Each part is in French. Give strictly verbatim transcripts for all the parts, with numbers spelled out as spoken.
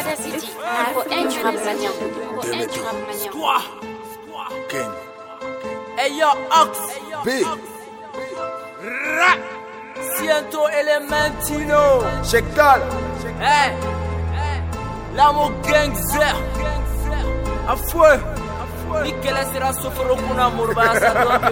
Necessity. Pour un du rap mania. Pour un du rap mania. Squaw. King. Hey yo, Ox. B. Ra. Ciento Elementino. Shektal. Hey. L'amo gangster. A fouet. Michele sera sofro kuna murba sa do.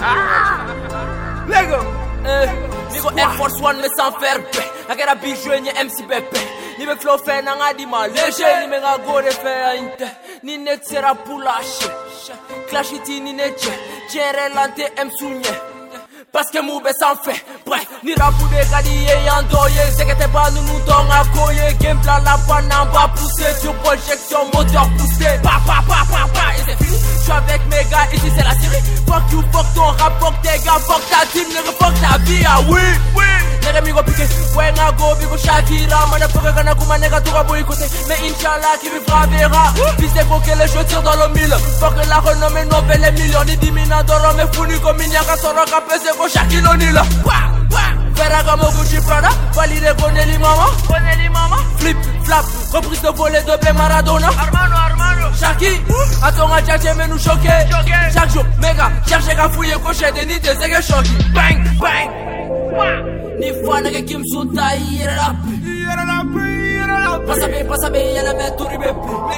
Lego. Eh. Nigo Air Force One me sans faire paix. Agera bijou ni M C Pepe. Ni me flow fe na ngadi ma léger ni me ga gore fe inte. Ni net sera pulache. Clash it ni net. Tiere lante M sunye. Parce que moube s'en fait. Bref, ni rapou de kadiye yandoye. C'est que t'es pas nous nous donnons à koye. Game plan la panne va pousser. Sur projection moteur poussé. Pa pa pa pa pa. Et c'est fini. J'suis avec mes gars ici c'est la série. Fuck you, fuck ton rap, fuck tes gars, fuck ta team, nigga, fuck ta vie. Ah oui, oui. Nigga mi go piqué. Ouais nga go, bigo Shakira. Motherfucker gonna kuma nigga tout rabo écouter. Mais Inch'Allah qui vivra verra. Fils de coquet les je tire dans le mille. Fuck la renommée nouvelle les millions. Ni dix mille d'euros mais fourni comme il y a qu'à son rock à peser. Shaquille O'Neal, Ferragamo Gucci Prada, valide Gonelli Mama, Gonelli Mama, flip, flap, reprise de volet de Blé Maradona, Armano, Armano, Shaki, à ton adjacent mais nous choquer, chaque jour, méga, chercher qu'à fouiller, cocher des nids, c'est que choqué, bang, bang, ni fois n'est que Kim Souta, il est là, il est là, il est là, passa bien, passa bien, il est là, mais tout ribé,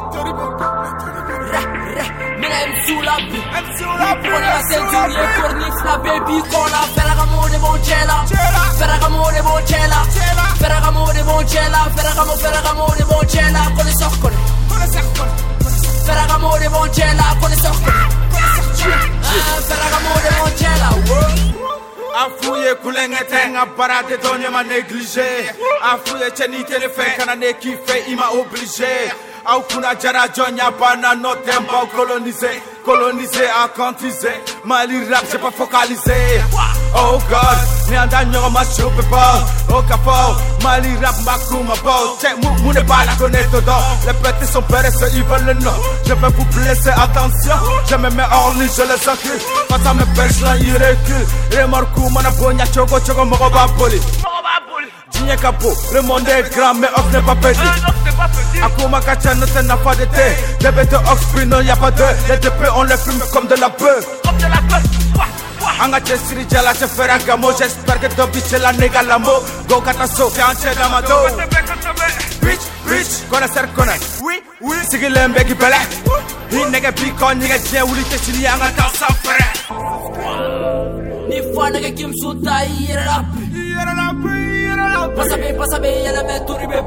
Mina M sous la vie, prenez la ceinture, y'a cornif la baby cola. Ferragamo de Boncella, Ferragamo de Boncella, Ferragamo de Boncella, Ferragamo, Ferragamo de Boncella, connaisseur connaît, Ferragamo de Boncella, connaisseur connaît, Ferragamo de Boncella, Afouye koulengete nga barate donye ma négligé. Afouye cheni kene fe kana ne ki fe ima obligé. Au kuna jara jonya bana no tempo colonisé, colonisé à quantiser. Mali rap j'ai pas focalisé. Oh God, ni anda nyo ma super pas. Oh capo, Mali rap ma kuma bo. Check mou mou ne pas la connaître donc. Les petits sont paresseux, ils veulent le nom. Je vais vous blesser, attention. Je me mets hors ligne, je les encule. Face à mes perches là, ils reculent. Remorku, mana bonya chogo chogo moro ba poli. Digne capo, le monde est grand mais off n'est pas petit. Akuma kacha ne t'en a pas de thé. Des bêtes ox non y'a pas de. Les deux P on les fume comme de la peur. Comme de la peur. Anga chesiri jala che ferragamo. J'espère que Tobi c'est la nega lamo. Go kataso, c'est un chè d'amado. Bitch, bitch, connaisseur connaît. Oui, oui. Sigi lembe qui belé. Hi nega bikon, nega dien ouli te chili anga dans sa frère. Ni fois nega kim souta il est là. Il est là, il est là. Passa bien, passa bien, y'a la mettre ribé.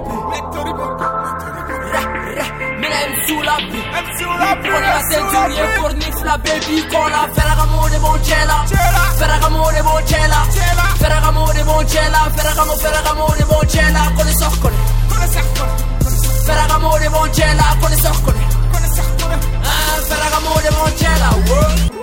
Mina M sous la vie, prenez la ceinture, y'a cornif la baby cola. Ferragamo de Boncella, Ferragamo de Boncella, Ferragamo de Boncella, Ferragamo, Ferragamo de Boncella, connaisseur connaît, Ferragamo de Boncella, connaisseur connaît, Ferragamo de Boncella,